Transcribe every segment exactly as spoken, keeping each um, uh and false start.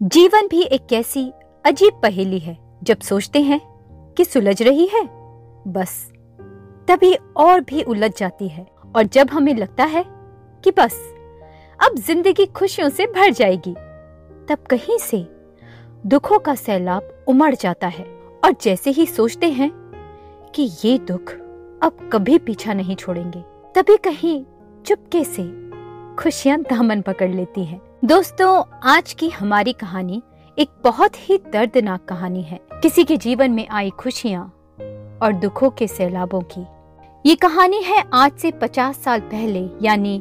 जीवन भी एक ऐसी अजीब पहेली है, जब सोचते हैं कि सुलझ रही है, बस तभी और भी उलझ जाती है। और जब हमें लगता है कि बस अब जिंदगी खुशियों से भर जाएगी, तब कहीं से दुखों का सैलाब उमड़ जाता है। और जैसे ही सोचते हैं कि ये दुख अब कभी पीछा नहीं छोड़ेंगे, तभी कहीं चुपके से खुशियां दामन पकड़ लेती हैं। दोस्तों, आज की हमारी कहानी एक बहुत ही दर्दनाक कहानी है, किसी के जीवन में आई खुशियां और दुखों के सैलाबों की। ये कहानी है आज से पचास साल पहले यानी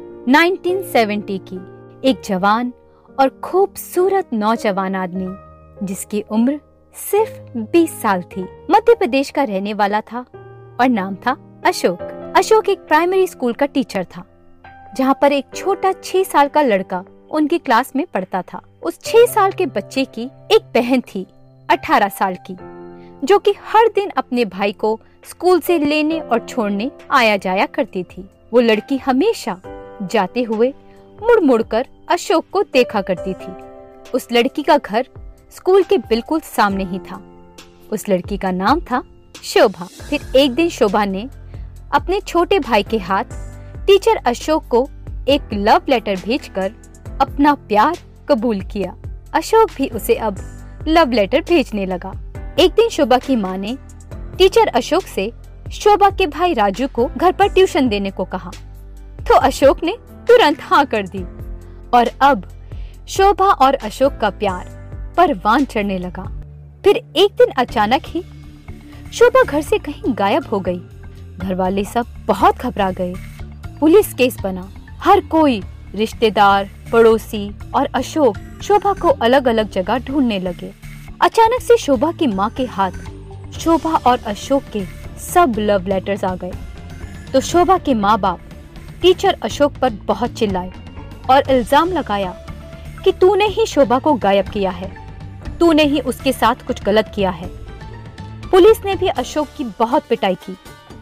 उन्नीस सौ सत्तर की। एक जवान और खूबसूरत नौजवान आदमी जिसकी उम्र सिर्फ बीस साल थी, मध्य प्रदेश का रहने वाला था और नाम था अशोक। अशोक एक प्राइमरी स्कूल का टीचर था, जहाँ पर एक छोटा छह साल का लड़का उनकी क्लास में पढ़ता था। उस छह साल के बच्चे की एक बहन थी अठारह साल की, जो कि हर दिन अपने भाई को स्कूल से लेने और छोड़ने आया जाया करती थी। वो लड़की हमेशा जाते हुए मुड़ मुड़ कर अशोक को देखा करती थी। उस लड़की का घर स्कूल के बिल्कुल सामने ही था। उस लड़की का नाम था शोभा। फिर एक दिन शोभा ने अपने छोटे भाई के हाथ टीचर अशोक को एक लव लेटर भेजकर अपना प्यार कबूल किया। अशोक भी उसे अब लव लेटर भेजने लगा। एक दिन शोभा की माँ ने टीचर अशोक से शोभा के भाई राजू को घर पर ट्यूशन देने को कहा, तो अशोक ने तुरंत हाँ कर दी। और अब शोभा और अशोक का प्यार परवान चढ़ने लगा। फिर एक दिन अचानक ही शोभा घर से कहीं गायब हो गई। घर वाले सब बहुत घबरा गए। पुलिस केस बना। हर कोई, रिश्तेदार, पड़ोसी और अशोक शोभा को अलग अलग जगह ढूंढने लगे। अचानक से शोभा की माँ के हाथ शोभा और अशोक के सब लव लेटर्स आ गए। तो शोभा के माँ बाप टीचर अशोक पर बहुत चिल्लाए और इल्जाम लगाया कि तूने ही शोभा को गायब किया है, तूने ही उसके साथ कुछ गलत किया है। पुलिस ने भी अशोक की बहुत पिटाई की,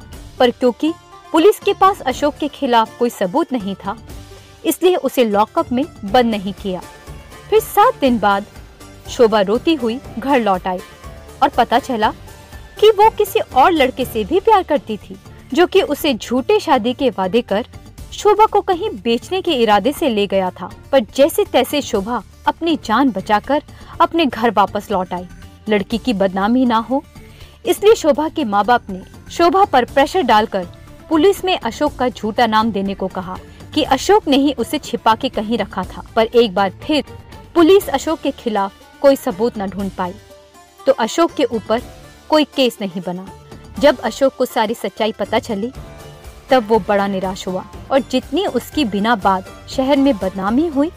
पर क्योंकि पुलिस के पास अशोक के खिलाफ कोई सबूत नहीं था, इसलिए उसे लॉकअप में बंद नहीं किया। फिर सात दिन बाद शोभा रोती हुई घर लौट आई और पता चला कि वो किसी और लड़के से भी प्यार करती थी, जो कि उसे झूठे शादी के वादे कर शोभा को कहीं बेचने के इरादे से ले गया था। पर जैसे तैसे शोभा अपनी जान बचाकर अपने घर वापस लौट आई। लड़की की बदनामी ना हो, इसलिए शोभा के माँ बाप ने शोभा पर प्रेशर डालकर पुलिस में अशोक का झूठा नाम देने को कहा कि अशोक ने ही उसे छिपा के कहीं रखा था। पर एक बार फिर पुलिस अशोक के खिलाफ कोई सबूत न ढूंढ पाई, तो अशोक के ऊपर कोई केस नहीं बना। जब अशोक को सारी सच्चाई पता चली, तब वो बड़ा निराश हुआ और जितनी उसकी बिना बात शहर में बदनामी हुई,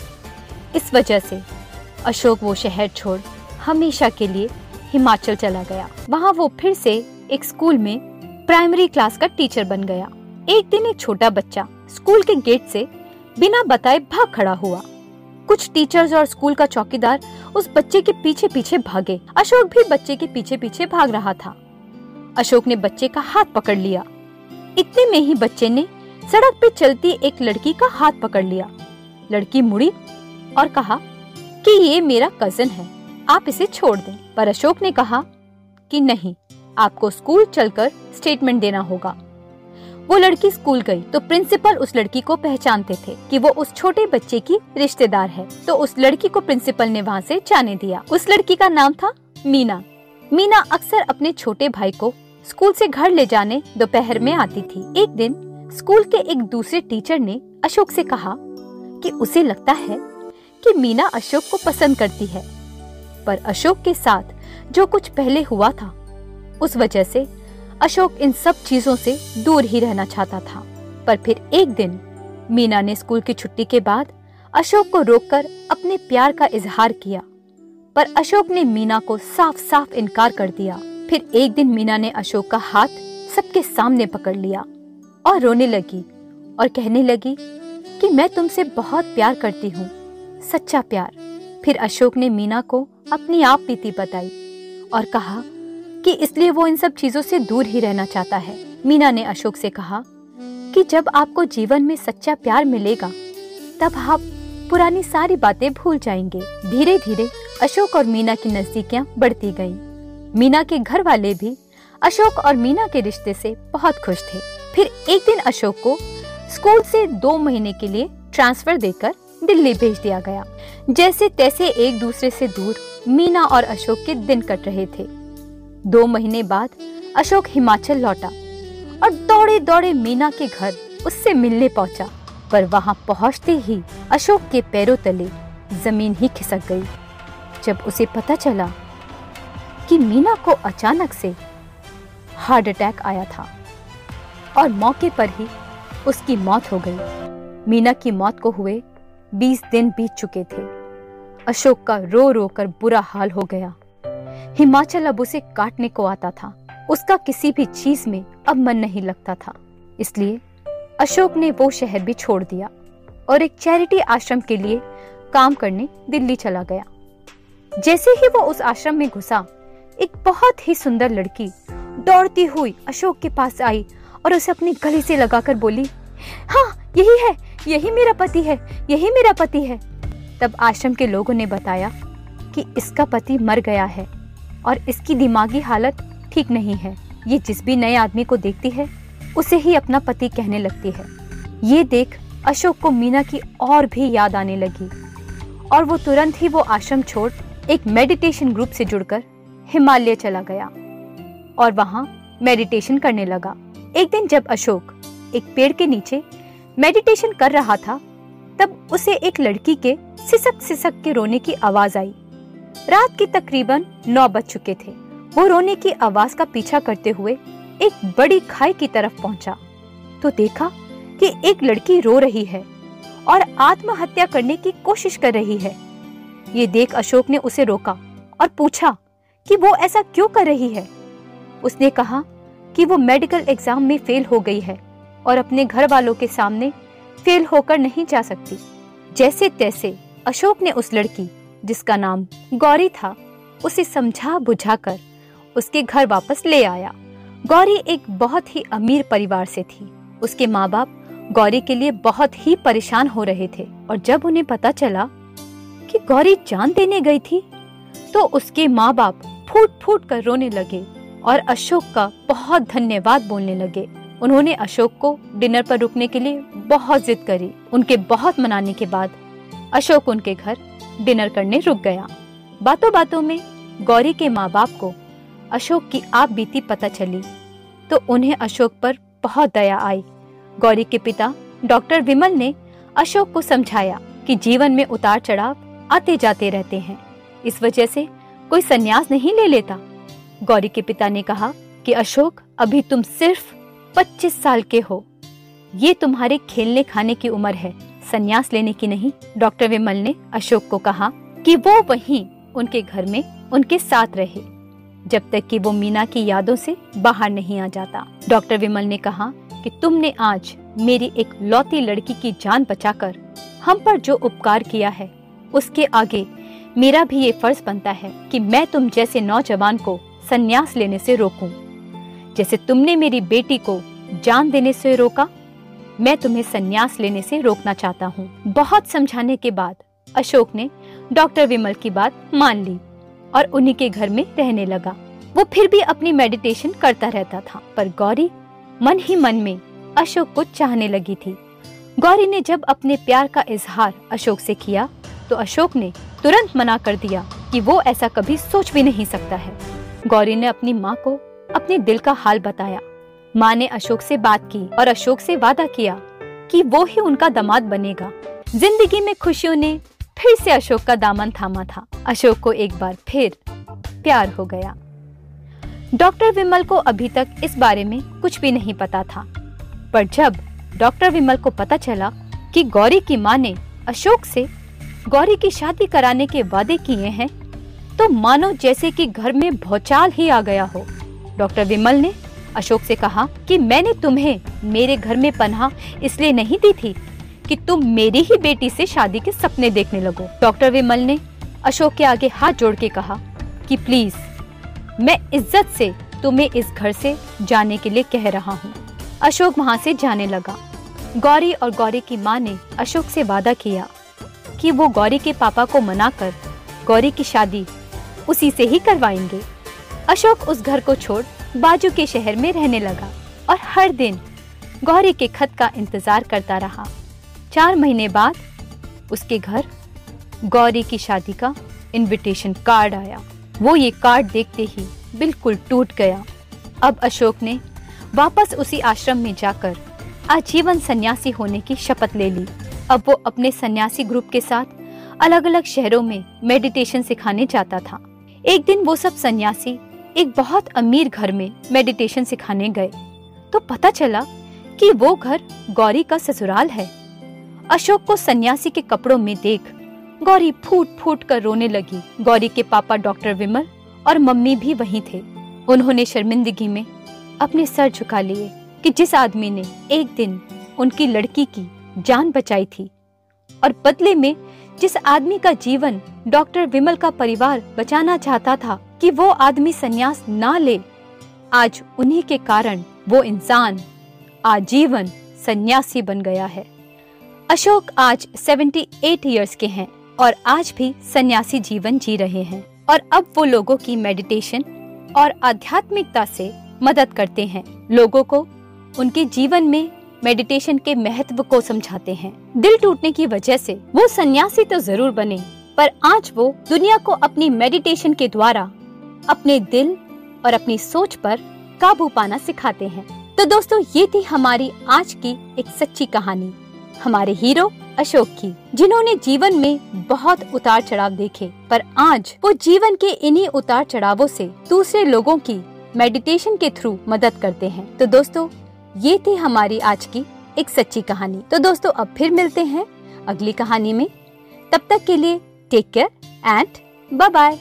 इस वजह से अशोक वो शहर छोड़ हमेशा के लिए हिमाचल चला गया। वहाँ वो फिर से एक स्कूल में प्राइमरी क्लास का टीचर बन गया। एक दिन एक छोटा बच्चा स्कूल के गेट से बिना बताए भाग खड़ा हुआ। कुछ टीचर्स और स्कूल का चौकीदार उस बच्चे के पीछे पीछे भागे। अशोक भी बच्चे के पीछे पीछे भाग रहा था। अशोक ने बच्चे का हाथ पकड़ लिया। इतने में ही बच्चे ने सड़क पे चलती एक लड़की का हाथ पकड़ लिया। लड़की मुड़ी और कहा कि ये मेरा कजन है, आप इसे छोड़ दें। पर अशोक ने कहा कि नहीं, आपको स्कूल चलकर स्टेटमेंट देना होगा। वो लड़की स्कूल गई तो प्रिंसिपल उस लड़की को पहचानते थे कि वो उस छोटे बच्चे की रिश्तेदार है, तो उस लड़की को प्रिंसिपल ने वहाँ से जाने दिया। उस लड़की का नाम था मीना। मीना अक्सर अपने छोटे भाई को स्कूल से घर ले जाने दोपहर में आती थी। एक दिन स्कूल के एक दूसरे टीचर ने अशोक से कहा कि उसे लगता है कि मीना अशोक को पसंद करती है। पर अशोक के साथ जो कुछ पहले हुआ था, उस वजह से अशोक इन सब चीजों से दूर ही रहना चाहता था। पर फिर एक दिन मीना ने स्कूल की छुट्टी के बाद अशोक को रोककर अपने प्यार का इजहार किया, पर अशोक ने मीना को साफ साफ इनकार कर दिया। फिर एक दिन मीना ने अशोक का हाथ सबके सामने पकड़ लिया और रोने लगी और कहने लगी कि मैं तुमसे बहुत प्यार करती हूँ, सच्चा प्यार। फिर अशोक ने मीना को अपनी आप बीती बताई और कहा कि इसलिए वो इन सब चीजों से दूर ही रहना चाहता है। मीना ने अशोक से कहा कि जब आपको जीवन में सच्चा प्यार मिलेगा, तब आप पुरानी सारी बातें भूल जाएंगे। धीरे धीरे अशोक और मीना की नजदीकियां बढ़ती गईं। मीना के घर वाले भी अशोक और मीना के रिश्ते से बहुत खुश थे। फिर एक दिन अशोक को स्कूल से दो महीने के लिए ट्रांसफर देकर दिल्ली भेज दिया गया। जैसे तैसे एक दूसरे से दूर मीना और अशोक के दिन कट रहे थे। दो महीने बाद अशोक हिमाचल लौटा और दौड़े दौड़े मीना के घर उससे मिलने पहुंचा, पर वहां पहुंचते ही अशोक के पैरों तले जमीन ही खिसक गई जब उसे पता चला कि मीना को अचानक से हार्ट अटैक आया था और मौके पर ही उसकी मौत हो गई। मीना की मौत को हुए बीस दिन बीत चुके थे। अशोक का रो रो कर बुरा हाल हो गया। हिमाचल अब उसे काटने को आता था। उसका किसी भी चीज में अब मन नहीं लगता था। इसलिए अशोक ने वो शहर भी छोड़ दिया और एक चैरिटी आश्रम के लिए काम करने दिल्ली चला गया। जैसे ही वो उस आश्रम में घुसा, एक बहुत ही सुंदर लड़की दौड़ती हुई अशोक के पास आई और उसे अपने गले से लगाकर बोली, हाँ यही है, यही मेरा पति है, यही मेरा पति है। तब आश्रम के लोगों ने बताया कि इसका पति मर गया है और इसकी दिमागी हालत ठीक नहीं है। ये जिस भी नए आदमी को देखती है उसे ही अपना पति कहने लगती है। ये देख अशोक को मीना की और भी याद आने लगी और वो तुरंत ही वो आश्रम छोड़ एक मेडिटेशन ग्रुप से जुड़कर हिमालय चला गया और वहां मेडिटेशन करने लगा। एक दिन जब अशोक एक पेड़ के नीचे मेडिटेशन कर रहा था, तब उसे एक लड़की के सिसक सिसक के रोने की आवाज आई। रात के तकरीबन नौ बज चुके थे। वो रोने की आवाज का पीछा करते हुए एक बड़ी खाई की तरफ पहुंचा तो देखा कि एक लड़की रो रही है और आत्महत्या करने की कोशिश कर रही है। ये देख अशोक ने उसे रोका और पूछा कि वो ऐसा क्यों कर रही है। उसने कहा कि वो मेडिकल एग्जाम में फेल हो गई है और अपने घर वालों के सामने फेल होकर नहीं जा सकती। जैसे तैसे अशोक ने उस लड़की, जिसका नाम गौरी था, उसे समझा बुझाकर उसके घर वापस ले आया। गौरी एक बहुत ही अमीर परिवार से थी। उसके माँ बाप गौरी के लिए बहुत ही परेशान हो रहे थे और जब उन्हें पता चला कि गौरी जान देने गई थी तो उसके माँ बाप फूट फूट कर रोने लगे और अशोक का बहुत धन्यवाद बोलने लगे। उन्होंने अशोक को डिनर पर रुकने के लिए बहुत जिद करी। उनके बहुत मनाने के बाद अशोक उनके घर डिनर करने रुक गया। बातों बातों में गौरी के माँ बाप को अशोक की आप बीती पता चली तो उन्हें अशोक पर बहुत दया आई। गौरी के पिता डॉक्टर विमल ने अशोक को समझाया कि जीवन में उतार चढ़ाव आते जाते रहते हैं, इस वजह से कोई संन्यास नहीं ले लेता। गौरी के पिता ने कहा कि अशोक, अभी तुम सिर्फ पच्चीस साल के हो, ये तुम्हारे खेलने खाने की उम्र है, संन्यास लेने की नहीं। डॉक्टर विमल ने अशोक को कहा कि वो वहीं उनके घर में उनके साथ रहे जब तक कि वो मीना की यादों से बाहर नहीं आ जाता। डॉक्टर विमल ने कहा कि तुमने आज मेरी एक लौती लड़की की जान बचाकर हम पर जो उपकार किया है, उसके आगे मेरा भी ये फर्ज बनता है कि मैं तुम जैसे नौजवान को संन्यास लेने से रोकूं। जैसे तुमने मेरी बेटी को जान देने से रोका, मैं तुम्हें संन्यास लेने से रोकना चाहता हूँ। बहुत समझाने के बाद अशोक ने डॉक्टर विमल की बात मान ली और उन्हीं के घर में रहने लगा। वो फिर भी अपनी मेडिटेशन करता रहता था, पर गौरी मन ही मन में अशोक को चाहने लगी थी। गौरी ने जब अपने प्यार का इजहार अशोक से किया तो अशोक ने तुरंत मना कर दिया कि वो ऐसा कभी सोच भी नहीं सकता है। गौरी ने अपनी माँ को अपने दिल का हाल बताया। माँ ने अशोक से बात की और अशोक से वादा किया कि वो ही उनका दामाद बनेगा। जिंदगी में खुशियों ने फिर से अशोक का दामन थामा था। अशोक को एक बार फिर प्यार हो गया। डॉक्टर विमल को अभी तक इस बारे में कुछ भी नहीं पता था, पर जब डॉक्टर विमल को पता चला कि गौरी की माँ ने अशोक से गौरी की शादी कराने के वादे किए हैं, तो मानो जैसे कि घर में भौचाल ही आ गया हो। डॉक्टर विमल ने अशोक से कहा कि मैंने तुम्हें मेरे घर में पनाह इसलिए नहीं दी थी कि तुम मेरी ही बेटी से शादी के सपने देखने लगो। डॉक्टर विमल ने अशोक के आगे हाथ जोड़ के कहा कि प्लीज, मैं इज्जत से तुम्हें इस घर से जाने के लिए कह रहा हूँ। अशोक वहाँ से जाने लगा। गौरी और गौरी की माँ ने अशोक से वादा किया कि वो गौरी के पापा को मनाकर गौरी की शादी उसी से ही करवाएंगे। अशोक उस घर को छोड़ बाजू के शहर में रहने लगा और हर दिन गौरी के खत का इंतजार करता रहा। चार महीने बाद उसके घर गौरी की शादी का इनविटेशन कार्ड आया। वो ये कार्ड देखते ही बिल्कुल टूट गया। अब अशोक ने वापस उसी आश्रम में जाकर आजीवन सन्यासी होने की शपथ ले ली। अब वो अपने सन्यासी ग्रुप के साथ अलग अलग शहरों में मेडिटेशन सिखाने जाता था। एक दिन वो सब सन्यासी एक बहुत अमीर घर में मेडिटेशन सिखाने गए तो पता चला कि वो घर गौरी का ससुराल है। अशोक को सन्यासी के कपड़ों में देख गौरी फूट फूट कर रोने लगी। गौरी के पापा डॉक्टर विमल और मम्मी भी वहीं थे। उन्होंने शर्मिंदगी में अपने सर झुका लिए कि जिस आदमी ने एक दिन उनकी लड़की की जान बचाई थी और बदले में जिस आदमी का जीवन डॉक्टर विमल का परिवार बचाना चाहता था, कि वो आदमी संन्यास ना ले, आज उन्हीं के कारण वो इंसान आजीवन सन्यासी बन गया है। अशोक आज अठहत्तर इयर्स के हैं और आज भी सन्यासी जीवन जी रहे हैं और अब वो लोगों की मेडिटेशन और आध्यात्मिकता से मदद करते हैं। लोगों को उनके जीवन में मेडिटेशन के महत्व को समझाते हैं। दिल टूटने की वजह से वो सन्यासी तो जरूर बने, पर आज वो दुनिया को अपनी मेडिटेशन के द्वारा अपने दिल और अपनी सोच पर काबू पाना सिखाते हैं। तो दोस्तों, ये थी हमारी आज की एक सच्ची कहानी हमारे हीरो अशोक की, जिन्होंने जीवन में बहुत उतार चढ़ाव देखे, पर आज वो जीवन के इन्हीं उतार चढ़ावों से दूसरे लोगों की मेडिटेशन के थ्रू मदद करते हैं। तो दोस्तों, ये थी हमारी आज की एक सच्ची कहानी। तो दोस्तों, अब फिर मिलते हैं अगली कहानी में। तब तक के लिए take care and bye bye.